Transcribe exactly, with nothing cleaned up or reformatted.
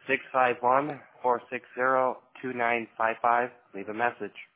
six five one, four six zero, two nine five five. Leave a message.